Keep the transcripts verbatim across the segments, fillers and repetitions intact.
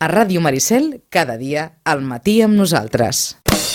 A Ràdio Maricel, cada dia, al matí amb nosaltres.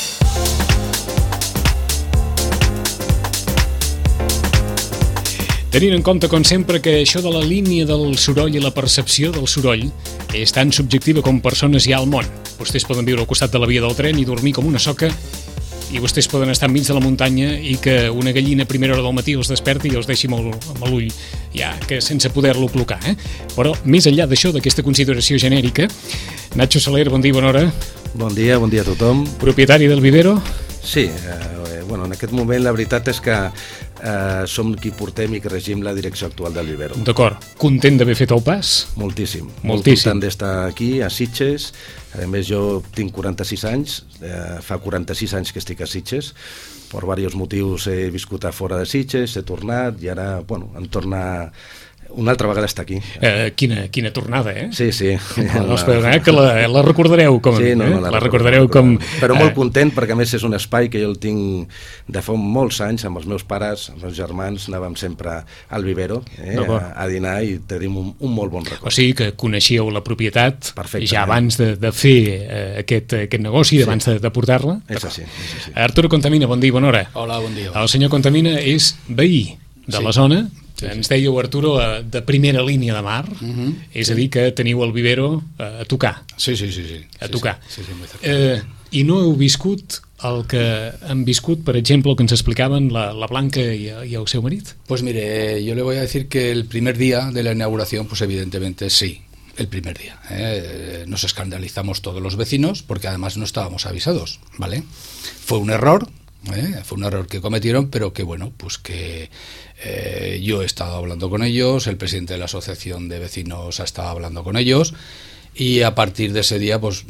Tenint en compte, com sempre, que això de la línia del soroll i la percepció del soroll és tan subjectiva com persones hi ha al món. Vostès poden viure al costat de la via del tren i dormir com una soca, i vostès poden estar enmig de la muntanya i que una gallina a primera hora del matí els desperti i els deixi amb l'ull ja que sense poder-lo clocar, eh? Però més enllà d'això, d'aquesta consideració genèrica, Nacho Soler, bon dia, bona hora. Bon dia, bon dia a tothom. Propietari del vivero? Sí, eh, bueno, en aquest moment la veritat és que eh, som qui portem i que regim la direcció actual del vivero. D'acord. Content d'haver fet el pas? Moltíssim. Moltíssim. Molt content d'estar aquí, a Sitges. A més, jo tinc quaranta-sis anys, eh, fa quaranta-sis anys que estic a Sitges. Per diversos motius he viscut a fora de Sitges, he tornat i ara, bueno, em torna una altra vegada estar aquí. Eh, quina, quina tornada, eh? Sí, sí. No, espera, eh, que la, la recordareu com a sí, mi, no, no, eh? la, la recordareu com... Però molt content perquè a més és un espai que jo el tinc de fa molts anys amb els meus pares, els meus germans, anàvem sempre al vivero eh, a, a dinar i tenim un, un molt bon record. O sigui que coneixíeu la propietat ja abans de, de fer eh, aquest, aquest negoci, sí. abans de, de portar-la? És així, és així. Arturo Contamina, bon dia, bona hora. Hola, bon dia. El senyor Contamina és veí de sí. la zona. Sí, sí. Ens dèieu, Arturo, de primera línia de mar, uh-huh. és sí. a dir, que teniu el vivero a tocar. Sí, sí, sí. sí. A tocar. Sí, sí, sí, eh, I no heu viscut el que han viscut, per exemple, el que ens explicaven la, la Blanca y, y el seu marit? Pues mire, yo le voy a decir que el primer día de la inauguración, pues evidentemente sí, el primer día. ¿eh? Nos escandalizamos todos los vecinos porque además no estábamos avisados, ¿vale? Fue un error. ¿Eh? Fue un error que cometieron, pero que bueno, pues que eh, yo he estado hablando con ellos, el presidente de la asociación de vecinos ha estado hablando con ellos y a partir de ese día pues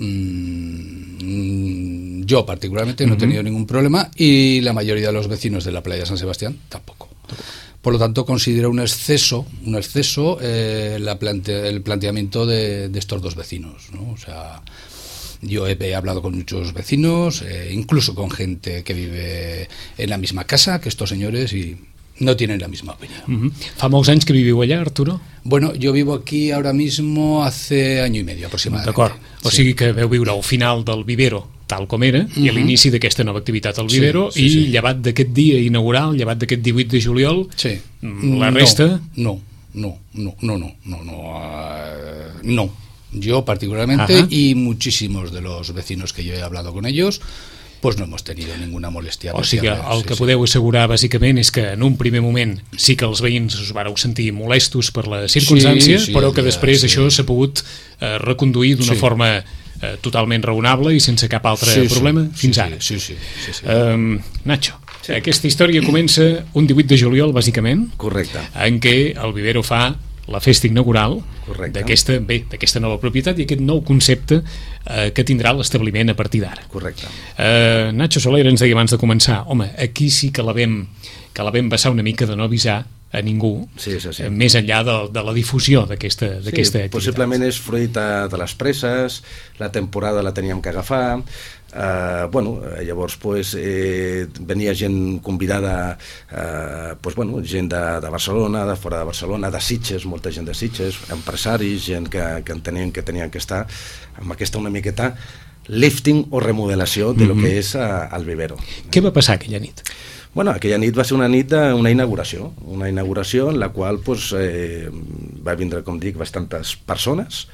mmm, yo particularmente no uh-huh. he tenido ningún problema y la mayoría de los vecinos de la playa de San Sebastián tampoco. Por lo tanto considero un exceso, un exceso eh, la plante- el planteamiento de, de estos dos vecinos, ¿no? O sea, yo he, he hablado con muchos vecinos, eh, incluso con gente que vive en la misma casa que estos señores y no tienen la misma opinión. Uh-huh. Fa molts anys que viviu allà, Arturo? Bueno, yo vivo aquí ahora mismo hace año y medio aproximadamente. D'acord. O sí. sigui que veu viure al final del vivero tal com era uh-huh. i a l'inici d'aquesta nova activitat al vivero sí, sí, i sí. llevat d'aquest dia inaugural, llevat d'aquest divuit de juliol, sí. la resta... No, no, no, no, no, no, no, uh, no. Yo particularmente Ajá. y muchísimos de los vecinos que yo he hablado con ellos, pues no hemos tenido ninguna molestia. O sigui, el que sí, podeu assegurar bàsicament és que en un primer moment sí que els veïns us vareu sentir molestos per la circumstància, sí, sí, però que després sí. això s'ha pogut eh, reconduir d'una sí. forma eh, totalment raonable i sense cap altre sí, problema sí, fins sí, ara. Sí, sí, sí, sí. Um, Nacho, sí. aquesta història comença un divuit de juliol, bàsicament, correcte, en què el vivero fa la festa inaugural d'aquesta bé, d'aquesta nova propietat i aquest nou concepte eh, que tindrà l'establiment a partir d'ara. Correcte. Eh, Nacho Soler ens deia abans de començar, home, aquí sí que la vam, que la vam passar una mica de no avisar a ningú, sí, sí, sí. Eh, més enllà de, de la difusió d'aquesta, d'aquesta sí, activitat. Possiblement és fruit de, de les presses, la temporada la teníem que agafar. Uh, bueno, llavors pues, eh, venia gent convidada, uh, pues, bueno, gent de, de Barcelona, de fora de Barcelona, de Sitges, molta gent de Sitges, empresaris, gent que, que entenien que tenien que estar amb aquesta una miqueta lifting o remodelació de mm-hmm. lo que és uh, el vivero. Què va passar aquella nit? Bueno, aquella nit va ser una nit d'una inauguració, una inauguració en la qual pues, eh, va vindre, com dic, bastantes persones.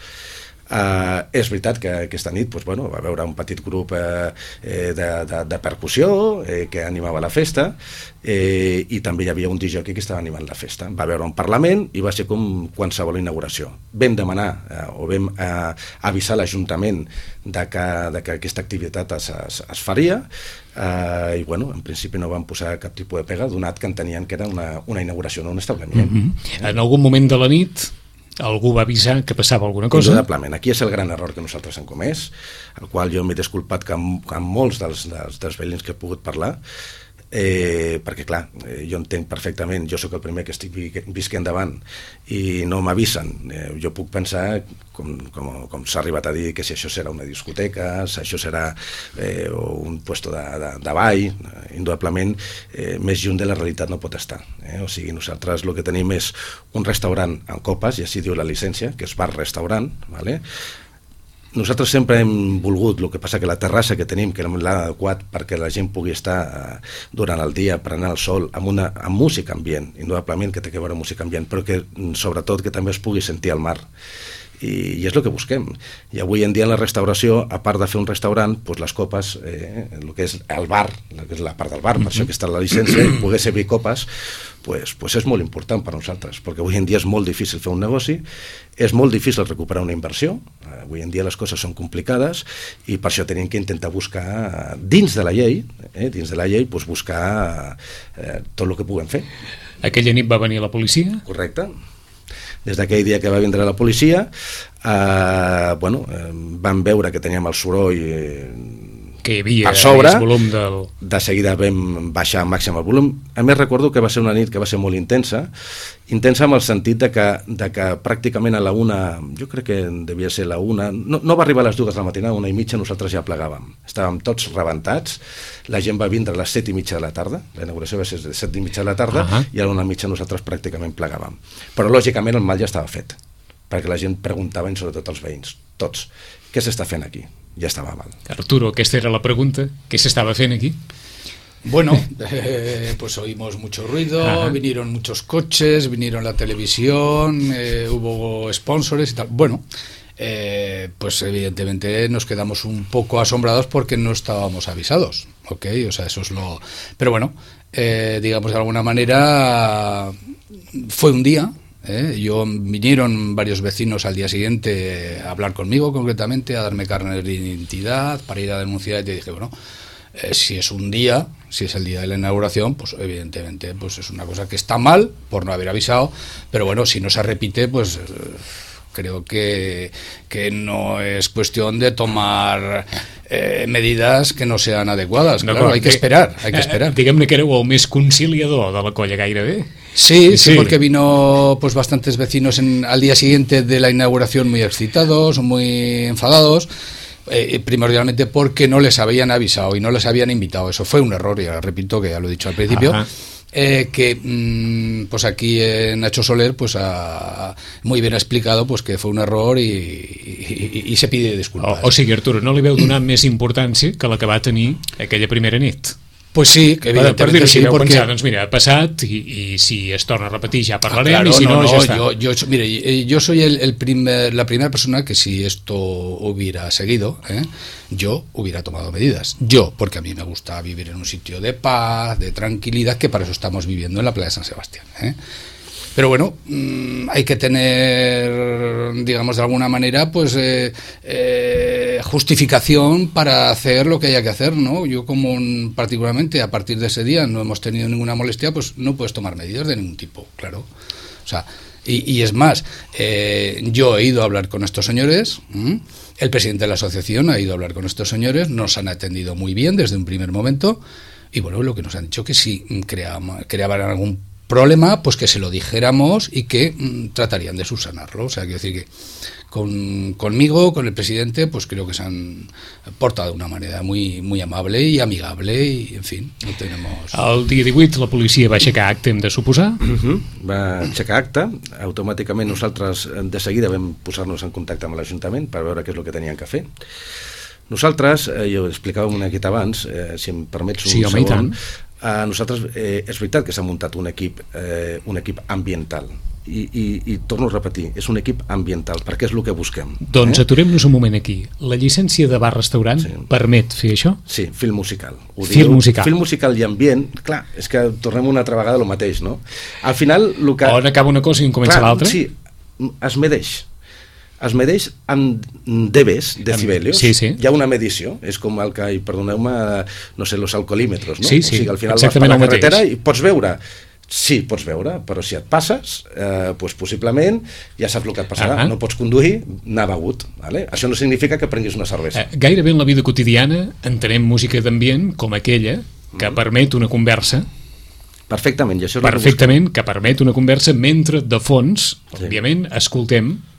Uh, és veritat que aquesta nit pues, bueno, va haver un petit grup eh, de, de, de percussió eh, que animava la festa eh, i també hi havia un disjockey que estava animant la festa. Va haver un parlament i va ser com qualsevol inauguració. Vam demanar eh, o vam eh, avisar l'Ajuntament de que, de que aquesta activitat es, es, es faria eh, i bueno, en principi no van posar cap tipus de pega donat que entenien que era una, una inauguració, no un establiment. Mm-hmm. En algun moment de la nit algú va avisar que passava alguna cosa? Indudablement. Aquí és el gran error que nosaltres hem comès, el qual jo m'he disculpat que amb, amb molts dels, dels, dels veïns que he pogut parlar, eh, perquè clar, eh, jo entenc perfectament, jo sóc el primer que estic visquent davant i no m'avisen, eh, jo puc pensar com, com, com s'ha arribat a dir que si això serà una discoteca, si això serà eh, un puesto de, de, de ball, eh, indudablement eh, més lluny de la realitat no pot estar, eh? O sigui, nosaltres el que tenim és un restaurant en copes, i així diu la llicència, que és bar-restaurant, vale? nosaltres sempre hem volgut, el que passa que la terrassa que tenim, que l'ha adequat perquè la gent pugui estar durant el dia, prenent el sol, amb, una, amb música ambient, indudablement que té que veure música ambient, però que sobretot que també es pugui sentir al mar. I, i és el que busquem. I avui en dia en la restauració, a part de fer un restaurant, doncs les copes, eh, el que és el bar, el que és la part del bar, per això que està la llicència, i poder servir copes, pues, pues és molt important per nosaltres, perquè avui en dia és molt difícil fer un negoci, és molt difícil recuperar una inversió, avui en dia les coses són complicades, i per això tenim que intentar buscar, dins de la llei, eh, dins de la llei, pues buscar eh, tot el que puguem fer. Aquella nit va venir la policia? Correcte. Des d'aquell dia que va vindre la policia, eh, bueno, eh, van veure que teníem el soroll eh, que hi havia per sobre, més volum del... de seguida vam baixar al màxim el volum. A més recordo que va ser una nit que va ser molt intensa, intensa amb el sentit de que, de que pràcticament a la una, jo crec que devia ser la una, no, no va arribar a les dues de la matinada, una i mitja nosaltres ja plegàvem, estàvem tots rebentats, la gent va vindre a les set i mitja de la tarda, la inauguració va ser a les set i mitja de la tarda, uh-huh. i a la una i mitja nosaltres pràcticament plegàvem, però lògicament el mal ja estava fet, perquè la gent preguntava, i sobretot els veïns, tots, què s'està fent aquí? Ja estava mal. Arturo, aquesta era la pregunta. ¿Qué se estaba haciendo aquí? Bueno, eh, pues oímos mucho ruido, Ajá. vinieron muchos coches, vinieron la televisión, eh, hubo sponsors y tal. Bueno, eh, pues evidentemente nos quedamos un poco asombrados porque no estábamos avisados, ¿ok? O sea, eso es lo... Pero bueno, eh, digamos de alguna manera fue un día... ¿Eh? Yo vinieron varios vecinos al día siguiente a hablar conmigo concretamente, a darme carnet de identidad para ir a denunciar, y te dije, bueno, eh, si es un día, si es el día de la inauguración, pues evidentemente pues es una cosa que está mal por no haber avisado, pero bueno, si no se repite, pues eh, creo que, que no es cuestión de tomar eh, medidas que no sean adecuadas. Claro, hay que esperar, hay que esperar. Diguem-ne que éreu el més conciliador de la colla gairebé. Sí, sí, sí, porque vino pues bastantes vecinos en, al día siguiente de la inauguración muy excitados, muy enfadados, eh, primordialmente porque no les habían avisado y no les habían invitado. Eso fue un error, ya repito que ya lo he dicho al principio. Ajá. Eh, que mmm, pues aquí eh, Nacho Soler pues ha muy bien explicado pues que fue un error i, i, i se pide disculpas. O, o sigui, Arturo, no li veu donar més importància que la que va tenir aquella primera nit? Pues sí, que evidentemente per dir-ho, sí, si vau porque... pensar, doncs mira, ha passat i, i si es torna a repetir ja parlarem, ah, claro, i si no, no, no ja està. Yo, yo, mire, yo soy el, el primer, la primera persona que si esto hubiera seguido, ¿eh? yo hubiera tomado medidas. Yo, porque a mí me gusta vivir en un sitio de paz, de tranquilidad, que para eso estamos viviendo en la playa de San Sebastián, ¿eh? Pero bueno, mmm, hay que tener, digamos, de alguna manera, pues eh, eh, justificación para hacer lo que haya que hacer, ¿no? Yo como un, particularmente a partir de ese día no hemos tenido ninguna molestia, pues no puedes tomar medidas de ningún tipo, claro. O sea, y, y es más, eh, yo he ido a hablar con estos señores, ¿m? El presidente de la asociación ha ido a hablar con estos señores, nos han atendido muy bien desde un primer momento, y bueno, lo que nos han dicho que si creaban, creaban algún problema, pues que se lo dijéramos y que mmm, tratarían de subsanarlo. O sea, quiero decir que con, conmigo, con el presidente, pues creo que se han portado de una manera muy, muy amable y amigable y, en fin, no tenemos... El dia divuit la policia va aixecar acte, hem de suposar? Uh-huh. Va aixecar acte, automàticament nosaltres de seguida vam posar-nos en contacte amb l'Ajuntament per veure què és el que tenien que fer. Nosaltres, eh, jo explicàvem una miqueta abans, eh, si em permets un sí, home, segon, eh, nosaltres, eh, és veritat que s'ha muntat un equip, eh, un equip ambiental, i, i, i torno a repetir, és un equip ambiental, perquè és el que busquem. Doncs eh? aturem-nos un moment aquí. La llicència de bar-restaurant sí. permet fer això? Sí, film musical. Ho film diu, musical. Film musical i ambient, clar, és que tornem una altra vegada a lo mateix, no? Al final... Lo que... On acaba una cosa i en comença l'altra? Sí, es medeix. Es medeix amb decibels, decibelios. Sí, sí. Hi ha una medició, és com el que, perdoneu-me, no sé, los alcoholímetros, no? Sí, sí, o sigui, al final exactament vas per la carretera mateix. I pots veure, sí, pots veure, però si et passes, eh, doncs possiblement ja saps el que et passarà. Uh-huh. No pots conduir, anar begut. Vale? Això no significa que prenguis una cervesa. Eh, gairebé en la vida quotidiana entenem música d'ambient com aquella que mm. permet una conversa. Perfectament, i això és Perfectament, que, que permet una conversa mentre de fons, sí. òbviament, escoltem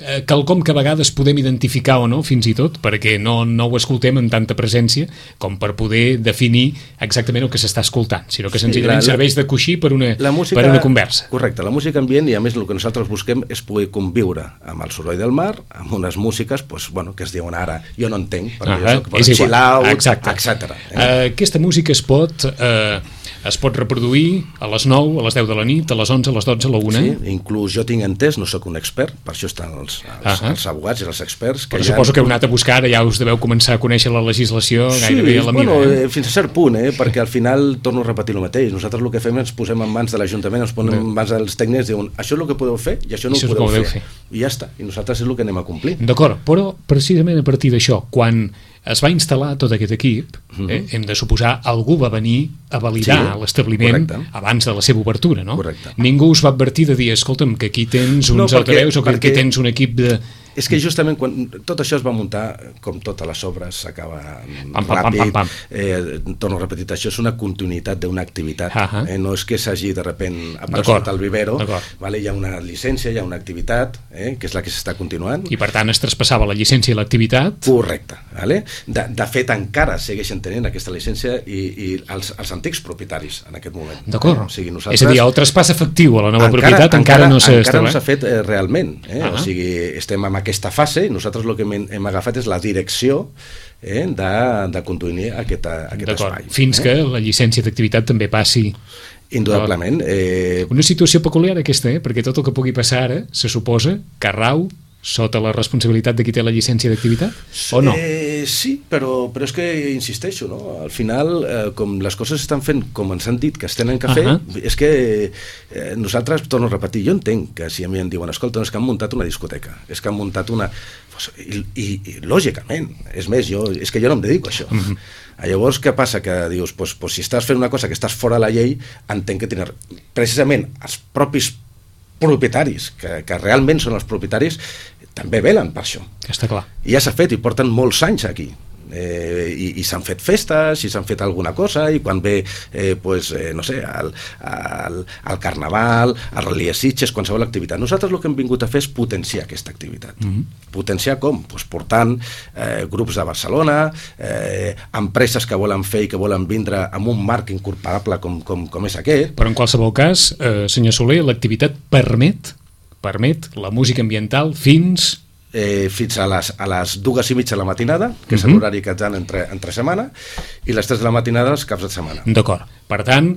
eh, quelcom que a vegades podem identificar o no, fins i tot, perquè no, no ho escoltem amb tanta presència com per poder definir exactament el que s'està escoltant, sinó que senzillament sí, la, serveix de coixí per una, música, per una conversa. Correcte, la música ambient, i a més el que nosaltres busquem és poder conviure amb el soroll del mar, amb unes músiques pues, bueno, que es diuen ara, jo no entenc, perquè ah, jo soc per chill out, etcètera. Eh? Uh, aquesta música es pot... Uh, es pot reproduir a les nou, a les deu de la nit, a les onze, a les dotze, a la una. Sí, inclús jo tinc entès, no sóc un expert, per això estan els, els, uh -huh. els abogats i els experts. Que Però suposo han... que heu anat a buscar, ara ja us deveu començar a conèixer la legislació sí, gairebé a la bueno, mida. Eh? Fins a cert punt, eh? perquè al final torno a repetir el mateix. Nosaltres el que fem és ens posem en mans de l'Ajuntament, ens posem en mans dels tècnics, diuen això és el que podeu fer i això no això ho podeu, podeu fer. fer. I ja està, i nosaltres és el que anem a complir. D'acord, però precisament a partir d'això, quan es va instal·lar tot aquest equip, eh, hem de suposar algú va venir a validar sí, l'establiment correcte. Abans de la seva obertura, no? Correcte. Ningú us va advertir de dir, escolta'm, que aquí tens uns no, perquè, altaveus o que aquí tens un equip de... És que justament quan tot això es va muntar, com totes les obres, s'acaba pam, pam, ràpid, pam, pam, pam. Eh, torno a repetir, això és una continuïtat d'una activitat, uh -huh. eh, no és que s'hagi de repent aparegut al vivero, vale? Hi ha una llicència, hi ha una activitat, eh, que és la que s'està continuant. I per tant es traspassava la llicència i l'activitat? Correcte. Vale? De, de fet, encara segueixen tenint aquesta llicència i, i els, els antics propietaris en aquest moment. D'acord. Eh? O sigui, nosaltres... És a dir, el traspàs efectiu a la nova encara, propietat encara, encara no s'ha encara no s'ha fet eh, realment. Eh? Uh -huh. O sigui, estem en aquesta fase i nosaltres el que hem, hem agafat és la direcció eh, de, de conduir aquest, aquest espai. Fins eh? que la llicència d'activitat també passi. Indudablement. Eh... Una situació peculiar aquesta, eh? Perquè tot el que pugui passar ara se suposa que rau sota la responsabilitat de qui té la llicència d'activitat, o no? Eh, sí, però, però és que insisteixo, no? Al final, eh, com les coses estan fent com ens han dit que es tenen que fer, uh -huh. és que eh, nosaltres, torno a repetir, jo entenc que si a mi em diuen, escolta, no és que han muntat una discoteca, és que han muntat una... Pues, i, i, i lògicament, és més, jo, és que jo no em dedico a això. Uh -huh. Llavors, què passa? Que dius, pues, pues, si estàs fent una cosa que estàs fora de la llei, entenc que tenen precisament els propis propietaris, que, que realment són els propietaris, també velen per això. Està clar. I ja s'ha fet, i porten molts anys aquí. Eh, i, i s'han fet festes, i s'han fet alguna cosa, i quan ve, eh, pues, eh, no sé, el, el, el carnaval, el Rally de Sitges, qualsevol activitat. Nosaltres el que hem vingut a fer és potenciar aquesta activitat. Mm-hmm. Potenciar com? Pues portant eh, grups de Barcelona, eh, empreses que volen fer i que volen vindre amb un marc incorporable com, com, com és aquest. Però en qualsevol cas, eh, senyor Soler, l'activitat permet, permet la música ambiental fins... Eh, fins a les, a les dues i mitja de la matinada, que és uh -huh. l'horari que ens dan entre, entre setmana, i les tres de la matinada els caps de setmana. D'acord. Per tant,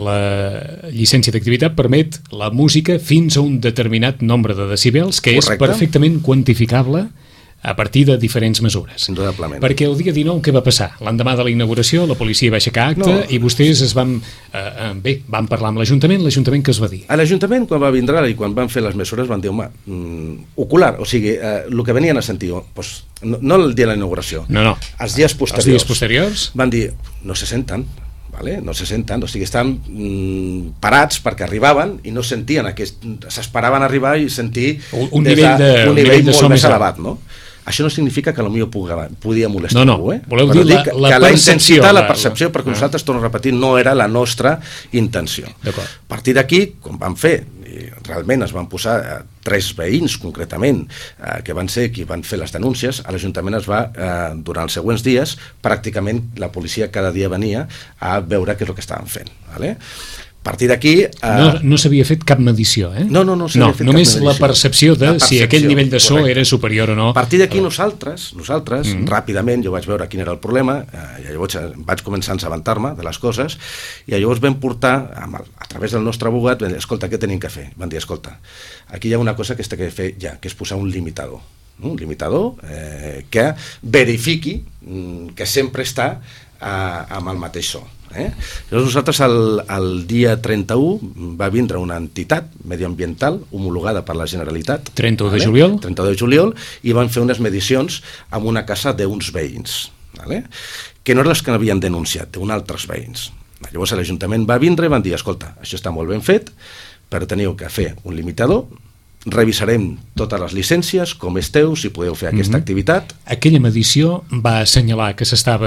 la llicència d'activitat permet la música fins a un determinat nombre de decibels, que Correcte. És perfectament quantificable a partir de diferents mesures. Indudablement. Perquè el dia dinou què va passar? L'endemà de la inauguració la policia va aixecar acte no. i vostès es van, eh, bé, van parlar amb l'Ajuntament, l'Ajuntament què es va dir? A l'Ajuntament, quan va vindre i quan van fer les mesures, van dir, home, mm, ocular, o sigui, eh, el que venien a sentir, pues, no, no el dia de la inauguració, no, no. els dies posteriors, els dies posteriors van dir, no se senten, vale? no se senten, o sigui, estan mm, parats perquè arribaven i no sentien aquest, s'esperaven arribar i sentir un, un nivell de, de, un nivell, nivell de molt més elevat, no? Això no significa que potser podia, podia molestar no, no. algú, eh? Voleu Però dir la, que, la que percepció. La intensitat, la percepció, perquè ah. nosaltres, torno a repetir, no era la nostra intenció. A partir d'aquí, com vam fer, i realment es van posar eh, tres veïns, concretament, eh, que van ser qui van fer les denúncies, a l'Ajuntament es va, eh, durant els següents dies, pràcticament la policia cada dia venia a veure què és el que estaven fent. Vale? A partir d'aquí... Eh... No, no s'havia fet cap medició, eh? No, no, no s'havia no, fet només cap medició. La percepció de la percepció, si aquell nivell de so correcte. Era superior o no. A partir d'aquí nosaltres, nosaltres mm -hmm. ràpidament, jo vaig veure quin era el problema, eh, i llavors vaig començar a assabentar-me de les coses, i llavors vam portar, amb el, a través del nostre abogat, vam dir, escolta, què tenim que fer? Van dir, escolta, aquí hi ha una cosa que està que fer ja, que és posar un limitador. Un limitador eh, que verifiqui mm, que sempre està eh, amb el mateix so. Eh? Llavors nosaltres el, el dia trenta-u va vindre una entitat medioambiental homologada per la Generalitat trenta-u de juliol trenta-u de juliol i van fer unes medicions amb una casa d'uns veïns, vale? Que no eren les que havien denunciat, d'uns altres veïns. Llavors l'Ajuntament va vindre i van dir, escolta, això està molt ben fet, però teniu que fer un limitador, revisarem totes les llicències, com esteu, si podeu fer aquesta mm-hmm. activitat. Aquella medició va assenyalar que s'estava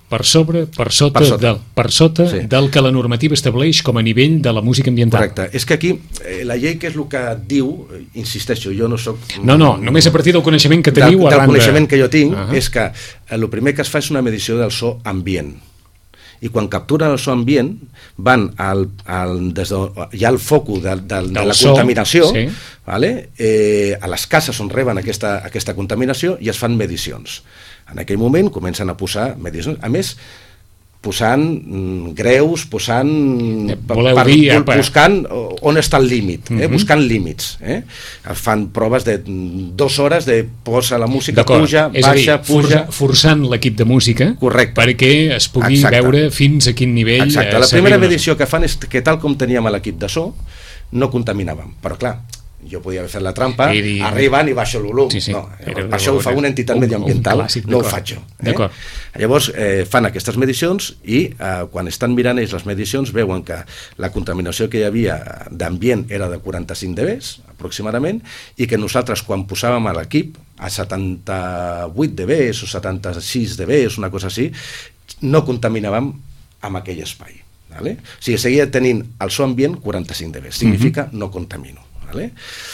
per sobre, per sota, Per sota. del, per sota Sí. del que la normativa estableix com a nivell de la música ambiental. Correcte. És que aquí eh, la llei, que és el que diu, eh, insisteixo, jo no soc... No, no, només a partir del coneixement que del, teniu del arran de... coneixement que jo tinc, uh Ah. -huh. és que el primer que es fa és una medició del so ambient. I quan capturen el so ambient, van al, al, des de, hi ha el focus de, de, de Del la so, contaminació, sí. vale? eh, a les cases on reben aquesta, aquesta contaminació, i es fan medicions. En aquell moment comencen a posar medicions. A més, posant mm, greus, posant... Eh, voleu dir, per, apa. buscant on està el límit, eh? Mhm. buscant límits. Eh? Fan proves de dues hores de posa la música, D'acord. puja, És a dir, baixa, puja... força- forçant l'equip de música. Correcte. Perquè es pugui Exacte. veure fins a quin nivell... Exacte, eh, la s'arriba primera a una- medició que fan és que, tal com teníem l'equip de so, no contaminàvem, però clar, jo podia haver fet la trampa, I dir- arriben i baixo el volum. Sí, sí. No, Era- per això ho fa una entitat un- medioambiental, un clàssic, no ho d'acord. faig jo. Eh? D'acord. Llavors, eh, fan aquestes medicions i eh, quan estan mirant ells les medicions veuen que la contaminació que hi havia d'ambient era de quaranta-cinc decibels, aproximadament, i que nosaltres, quan posàvem a l'equip a setanta-vuit decibels o setanta-sis decibels, una cosa així, no contaminàvem amb aquell espai. Vale? O sigui, seguia tenint el so ambient quaranta-cinc decibels, significa no contamino. Vale?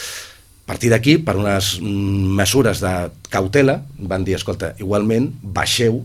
A partir d'aquí, per unes mm, mesures de cautela, van dir, escolta, igualment, baixeu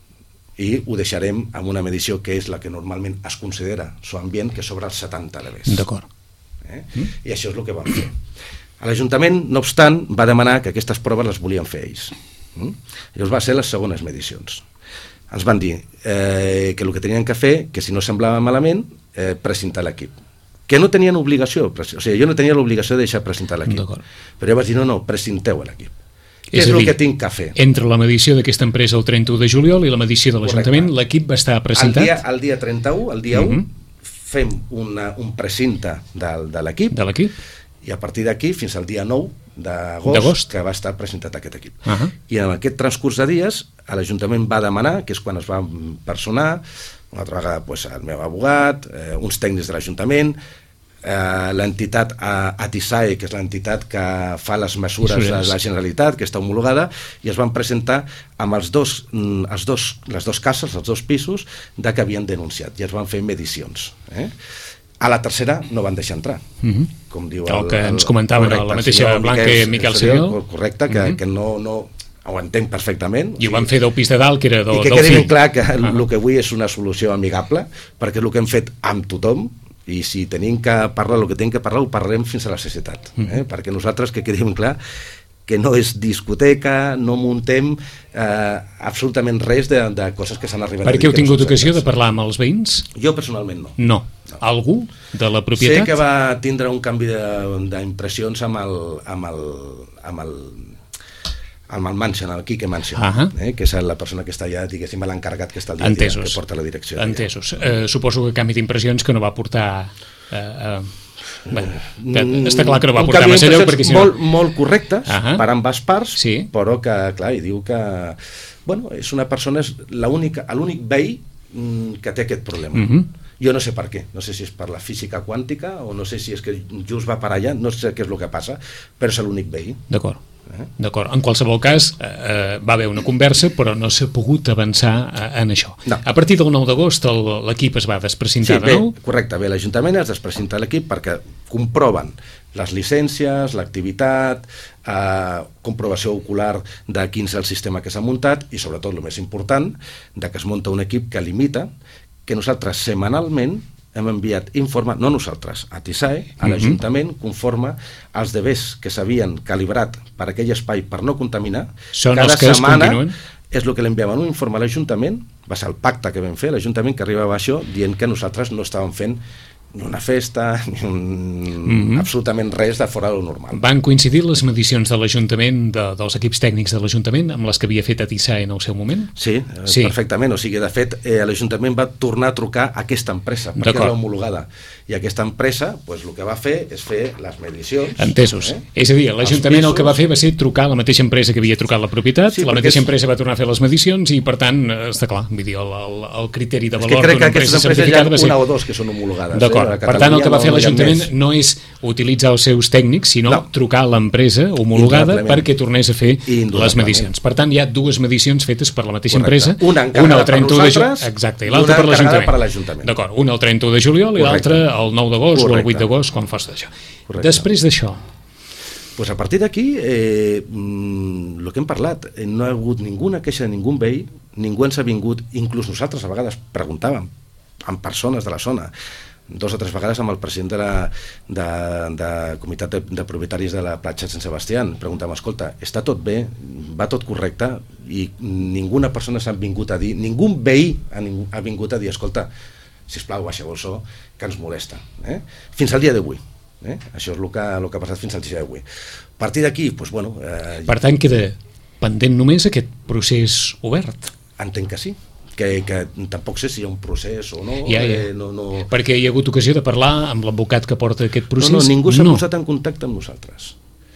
i ho deixarem amb una medició que és la que normalment es considera so ambient, que és sobre els setanta decibels. D'acord. Eh? Mm. I això és el que van fer. A l'Ajuntament, no obstant, va demanar que aquestes proves les volien fer ells. Mm? Llavors va ser les segones medicions. Ens van dir eh, que el que tenien que fer, que si no semblava malament, eh, presentar l'equip. Que no tenien obligació, o sigui, jo no tenia l'obligació de deixar presentar l'equip. Però jo vaig dir, no, no, presenteu l'equip. Què és, és el dir, que tinc que fer? Entre la medició d'aquesta empresa el trenta-u de juliol i la medició de l'Ajuntament, l'equip va estar presentat? El dia, el dia trenta-u, el dia uh -huh. u, uh-huh. fem una, un precinte de, de l'equip, de l'equip, i a partir d'aquí fins al dia nou d'agost que va estar presentat aquest equip. Uh -huh. I en aquest transcurs de dies l'Ajuntament va demanar, que és quan es va personar, una altra vegada pues, el meu abogat, eh, uns tècnics de l'Ajuntament, eh, l'entitat eh, Atisae, que és l'entitat que fa les mesures de la Generalitat, que està homologada, i es van presentar amb els dos, els dos, les dues cases, els dos pisos, de que havien denunciat, i es van fer medicions. Eh? A la tercera no van deixar entrar, uh-huh. com diu el, el que ens comentaven correcte, la mateixa Blanca i Miquel Seriol. Correcte, que, uh-huh. que no, no ho entenc perfectament. I ho van fer del pis de dalt, que era del fill. I que quedi ben clar que el, uh-huh. el que vull és una solució amigable, perquè és el que hem fet amb tothom, i si tenim que parlar el que tenim que parlar, ho parlarem fins a la societat. Eh? Uh-huh. Perquè nosaltres, que quedi ben clar, que no és discoteca, no muntem eh, absolutament res de, de coses que s'han arribat per a dir. Per què heu tingut no ocasió de parlar amb els veïns? Jo personalment no. No. no. Algú de la propietat? Sé que va tindre un canvi d'impressions amb el amb el amb el amb el Mansion, el Quique Mansion, uh-huh. eh, que és la persona que està allà, diguéssim, l'encarregat que està al dia a dia, que porta la direcció. Entesos. Eh, suposo que canvi d'impressions que no va portar... Eh, eh, bé, està clar que no va portar massa lloc, perquè si no... Molt, molt correctes, uh-huh. per ambes parts, sí. però que, clar, i diu que... Bueno, és una persona, és l'únic veí que té aquest problema. Uh-huh. Jo no sé per què, no sé si és per la física quàntica o no sé si és que just va per allà, no sé què és el que passa, però és l'únic veí. D'acord. Eh? D'acord, en qualsevol cas eh, va haver una conversa però no s'ha pogut avançar eh, en això. No. A partir del nou d'agost l'equip es va desprecintar sí, de nou? Bé, correcte, bé, l'Ajuntament es desprecinta l'equip perquè comproven les llicències, l'activitat, eh, comprovació ocular de quin és el sistema que s'ha muntat i sobretot el més important, de que es munta un equip que limita que nosaltres setmanalment hem enviat informe, no nosaltres, a Tisae, a l'Ajuntament, uh-huh. conforme als devers que s'havien calibrat per aquell espai per no contaminar. Són cada els que setmana es continuen? És el que l'enviaven un informe a l'Ajuntament, va ser el pacte que vam fer, l'Ajuntament que arribava a això, dient que nosaltres no estàvem fent ni una festa, ni un... mm-hmm. absolutament res de fora del normal. Van coincidir les medicions de l'Ajuntament, de, dels equips tècnics de l'Ajuntament, amb les que havia fet a Tisae en el seu moment? Sí, sí. perfectament. O sigui, de fet, eh, l'Ajuntament va tornar a trucar a aquesta empresa, perquè era homologada. I aquesta empresa, pues, el que va fer és fer les medicions. Entesos. Eh? És a dir, l'Ajuntament el que va fer va ser trucar a la mateixa empresa que havia trucat la propietat, sí, la mateixa és... empresa va tornar a fer les medicions i, per tant, està clar, vull dir, el, el, el criteri de valor d'una empresa certificada va ser... Una o dos que són homologades. D'acord. D'acord. Per tant, el que va fer l'Ajuntament no és utilitzar els seus tècnics, sinó no. trucar a l'empresa homologada perquè tornés a fer les medicions. Per tant, hi ha dues medicions fetes per la mateixa Correcte. empresa. Una encarregada per nosaltres Exacte, i l'altra per l'Ajuntament. Per D'acord, una el trenta de juliol i l'altra el nou d'agost o el vuit d'agost, quan fos d'això. Després d'això... Pues a partir d'aquí, eh, el que hem parlat, eh, no ha hagut ninguna queixa de ningú veí, ningú ens ha vingut, inclús nosaltres a vegades preguntàvem amb persones de la zona, dos o tres vegades amb el president de la de, de comunitat de, de propietaris de la platja de Sant Sebastián, preguntàvem, escolta, està tot bé, va tot correcte, i ninguna persona s'ha vingut a dir, ningú veí ha, ningú, ha vingut a dir, escolta, sisplau, baixeu el so, que ens molesta. Eh? Fins al dia d'avui. Eh? Això és el que, el que ha passat fins al dia d'avui. A partir d'aquí, doncs, bueno... Eh, per tant, queda pendent només aquest procés obert? Entenc que sí. Que, que tampoc sé si hi ha un procés o no, ja, ja. Eh, no, no... Perquè hi ha hagut ocasió de parlar amb l'advocat que porta aquest procés. No, no, ningú s'ha no. posat en contacte amb nosaltres.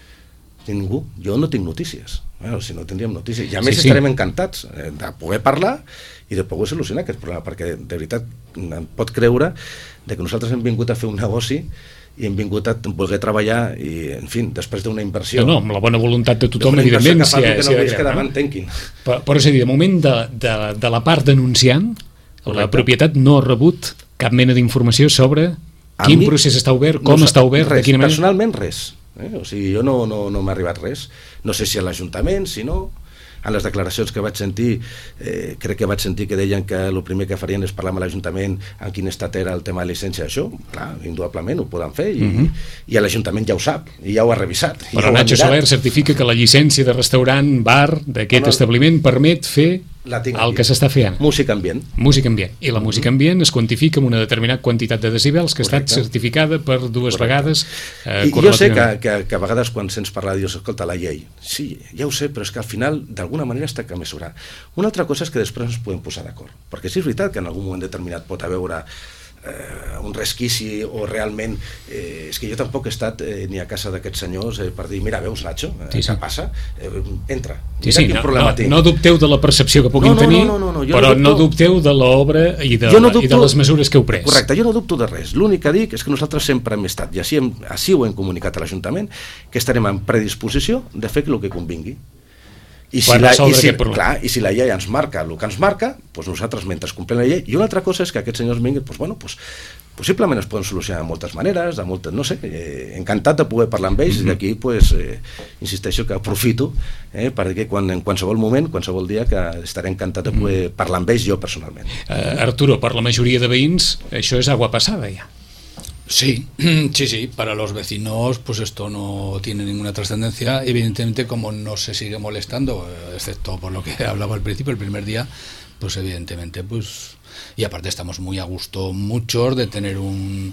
Ningú. Jo no tinc notícies. Bueno, si no tindríem notícies. I a més sí, estarem sí. encantats de poder parlar i de poder solucionar aquest problema, perquè de veritat em pot creure de que nosaltres hem vingut a fer un negoci i hem vingut a voler treballar i, en fi, després d'una inversió... No, no, amb la bona voluntat de tothom, evidentment, si, que si no ha de que davant tanquin. Però, però és a dir, de moment, de, de, de la part denunciant, Correcte. La propietat no ha rebut cap mena d'informació sobre a quin mi, procés està obert, com no, està obert, res, de quina manera... Personalment, res. Eh? O sigui, jo no, no, no m'ha arribat res. No sé si a l'Ajuntament, si no... En les declaracions que vaig sentir, eh, crec que vaig sentir que deien que el primer que farien és parlar amb l'Ajuntament en quin estat era el tema de llicència. Això, clar, indudablement ho poden fer i, uh -huh. i l'Ajuntament ja ho sap i ja ho ha revisat. Però ja Nacho Soler certifica que la llicència de restaurant, bar, d'aquest no, establiment permet fer el que s'està fent. Música ambient. Música ambient. I la uh -huh. música ambient es quantifica amb una determinada quantitat de decibels que Correcte. ha estat certificada per dues Correcte. vegades. Eh, I jo sé que, que, que a vegades quan sents parlar dius, escolta, la llei. Sí, ja ho sé, però és que al final d'alguna manera està que mesurar. Una altra cosa és que després ens podem posar d'acord, perquè sí és veritat que en algun moment determinat pot haver eh, un resquici o realment eh, és que jo tampoc he estat eh, ni a casa d'aquests senyors eh, per dir, mira, veus Nacho, eh, sí, sí. què passa? Eh, entra, sí, sí, no, no, no dubteu de la percepció que puguin no, no, tenir, no, no, no, no, però no, dubto, no dubteu de l'obra i, de, no i de les mesures que heu pres. Correcte, jo no dubto de res, l'únic que dic és que nosaltres sempre hem estat, i així, hem, així ho hem comunicat a l'Ajuntament, que estarem en predisposició de fer el que convingui. I si, la, i, si, clar, I si la llei ens marca el que ens marca, doncs nosaltres mentre complem la llei. I una altra cosa és que aquests senyors vinguin, doncs, bueno, doncs, possiblement es poden solucionar de moltes maneres, de moltes, no sé, eh, encantat de poder parlar amb ells, mm-hmm. i d'aquí pues, eh, insisteixo que aprofito eh, perquè quan, en qualsevol moment, qualsevol dia que estaré encantat de poder mm. parlar amb ells jo personalment. Uh, Arturo, per la majoria de veïns això és agua passada ja. Sí, sí, sí, para los vecinos pues esto no tiene ninguna trascendencia, evidentemente como no se sigue molestando, excepto por lo que hablaba al principio, el primer día, pues evidentemente pues... Y aparte estamos muy a gusto muchos de tener un,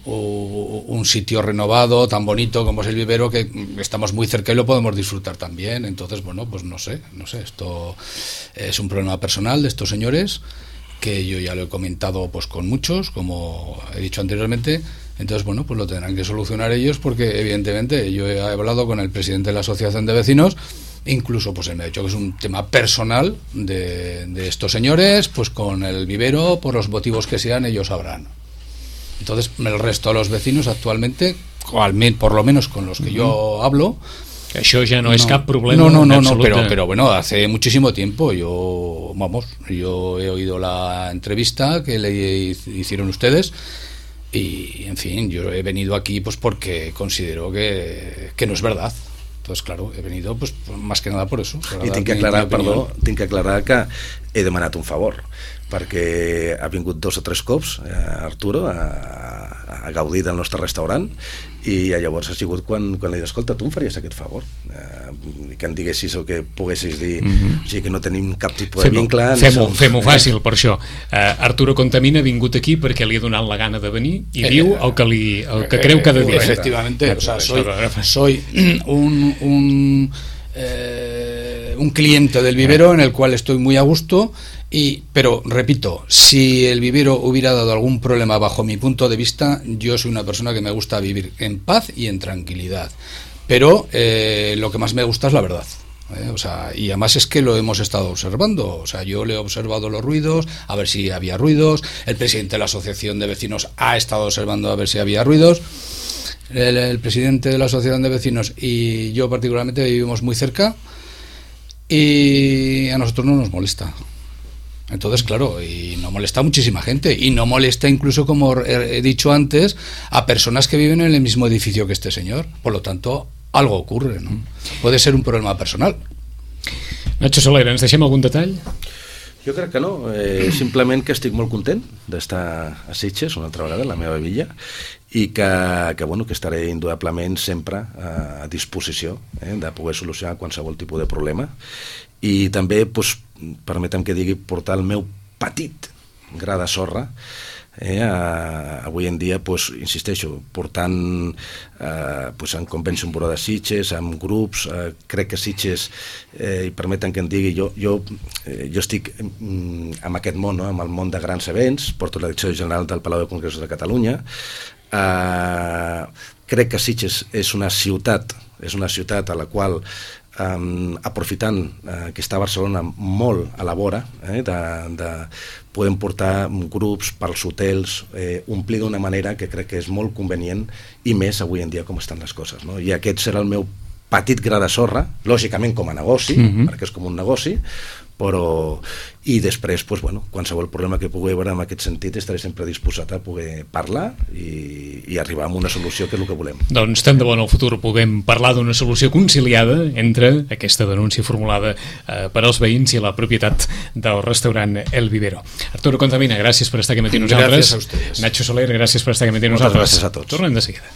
un sitio renovado tan bonito como es el vivero, que estamos muy cerca y lo podemos disfrutar también. Entonces, bueno, pues no sé, no sé, esto es un problema personal de estos señores que yo ya lo he comentado pues con muchos, como he dicho anteriormente. Entonces, bueno, pues lo tendrán que solucionar ellos porque evidentemente yo he hablado con el presidente de la asociación de vecinos. Incluso pues él me ha dicho que es un tema personal de, de estos señores, pues con el vivero, por los motivos que sean, ellos sabrán. Entonces el resto de los vecinos actualmente, por lo menos con los que uh-huh. yo hablo, que això ja no, no és cap problema. No, no, no, no pero, pero bueno, hace muchísimo tiempo yo, vamos, yo he oído la entrevista que le hicieron ustedes y, en fin, yo he venido aquí pues porque considero que, que no es verdad. Entonces, claro, he venido pues más que nada por eso. I tinc que aclarar, perdó, tinc que aclarar que he demanat un favor, perquè ha vingut dos o tres cops eh, Arturo a, a gaudir del nostre restaurant i llavors ha sigut quan, quan li he dit, escolta, tu em faries aquest favor? Eh, que em diguessis o que poguessis dir, mm-hmm. o sigui que no tenim cap tipus de vincle. Fem-ho fem fàcil per això. Eh, Arturo Contamina ha vingut aquí perquè li ha donat la gana de venir i eh, diu el que, li, el que eh, creu cada dia. Efectivamente, o sea, soy, soy un, un, eh, un cliente del vivero en el cual estoy muy a gusto. Y, pero repito, si el vivero hubiera dado algún problema bajo mi punto de vista, yo soy una persona que me gusta vivir en paz y en tranquilidad, pero eh, lo que más me gusta es la verdad. ¿eh? O sea, y además es que lo hemos estado observando. O sea, yo le he observado los ruidos, a ver si había ruidos. El presidente de la asociación de vecinos ha estado observando a ver si había ruidos. El, el presidente de la asociación de vecinos y yo particularmente vivimos muy cerca y a nosotros no nos molesta. Entonces, claro, y no molesta a muchísima gente, y no molesta incluso, como he dicho antes, a personas que viven en el mismo edificio que este señor. Por lo tanto, algo ocurre, ¿no? Puede ser un problema personal. Nacho Soler, ens deixem algun detall? Jo crec que no, eh, simplement que estic molt content d'estar a Sitges una altra vegada, a la meva villa, i que, que, bueno, que estaré indudablement sempre a, a disposició eh, de poder solucionar qualsevol tipus de problema, i també, doncs, permetem que digui, portar el meu petit gra de sorra eh, a, avui en dia, pues, insisteixo, portant eh, pues, en Convention Bureau de Sitges, amb grups, eh, crec que Sitges, eh, i permeten que em digui, jo, jo, eh, jo estic mm, amb aquest món, no? Amb el món de grans events, porto la direcció general del Palau de Congressos de Catalunya, eh, crec que Sitges és una ciutat, és una ciutat a la qual Um, aprofitant uh, que està a Barcelona molt a la vora, eh, de, de podem portar grups pels hotels, eh, omplir d'una manera que crec que és molt convenient, i més avui en dia com estan les coses, no? I aquest serà el meu petit gra de sorra, lògicament com a negoci, mm-hmm. perquè és com un negoci, però i després, pues, bueno, qualsevol problema que pugui haver en aquest sentit estaré sempre disposat a poder parlar i, i arribar a una solució, que és el que volem. Doncs tant de bo en el futur puguem parlar d'una solució conciliada entre aquesta denúncia formulada eh, per als veïns i la propietat del restaurant El Vivero. Arturo Contamina, gràcies per estar aquí amb nosaltres. Gràcies a ustedes. Nacho Soler, gràcies per estar aquí amb nosaltres. nosaltres. Gràcies a tots. Tornem de seguida.